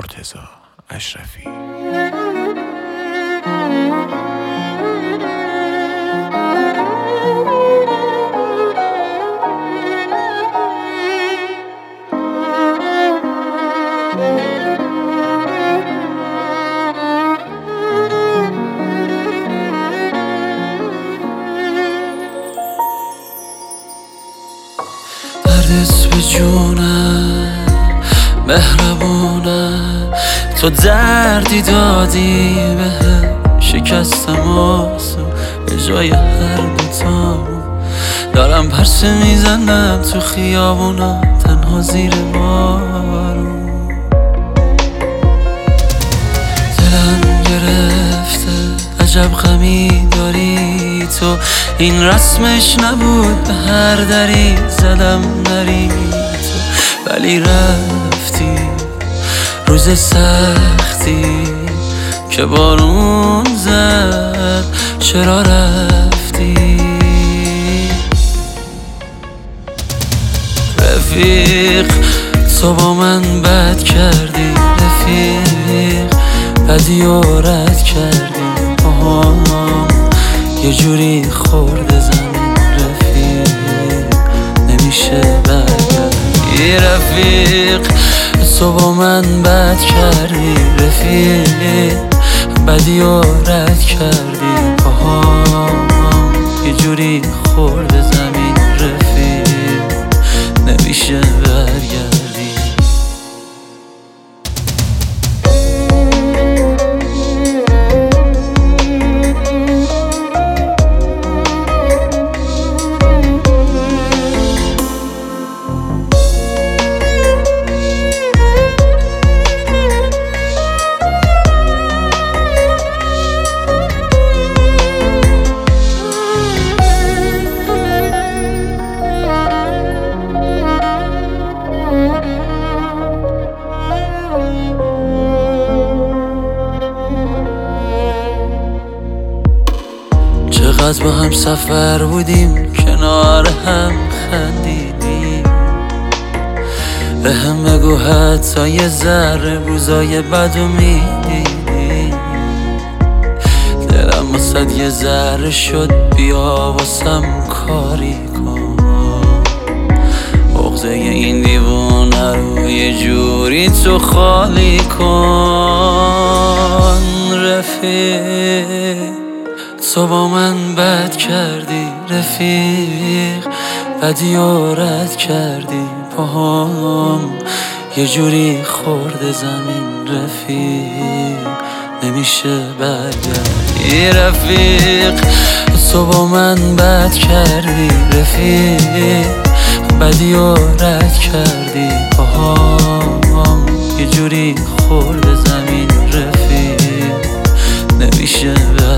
مرتضی اشرفی. دردت به جونم مهربونم، تو دردی دادی بهم، شکستم آسو به جای هر دوتامون. دارم پرسه میزنم تو خیابونا تنها زیر بارون. دلم گرفته عجب غمی داری تو، این رسمش نبود به هر دری زدم نری تو، ولی رفتی روز سختی که بارون زد. چرا رفتی رفیق؟ تو با من بد کردی رفیق، بدی و رد کردی یه جوری خورده زمین رفیق، نمیشه برگردی رفیق. تو با من بد کردی رفیق، بدی و رد کردی یه جوری خورده زمین رفیق، نمیشه برگردی. چقدر با هم سفر بودیم، کنار هم خندیدیم. به هم بگو حتی یه ذره روزای بدو میدیدیم. دلم واسد یه ذره شد، بیا واسم کاری کن. عقده این دیوونه رو یه جوری تو خالی کن رفیق. تو با من بد کردی رفیق، بدی و رد کردی پاهم، یه جوری خورده زمین رفیق، نمیشه برگردی رفیق. تو با من بد کردی رفیق، بدی و رد کردی پاهم، یه جوری خورده زمین رفیق، نمیشه برگردی.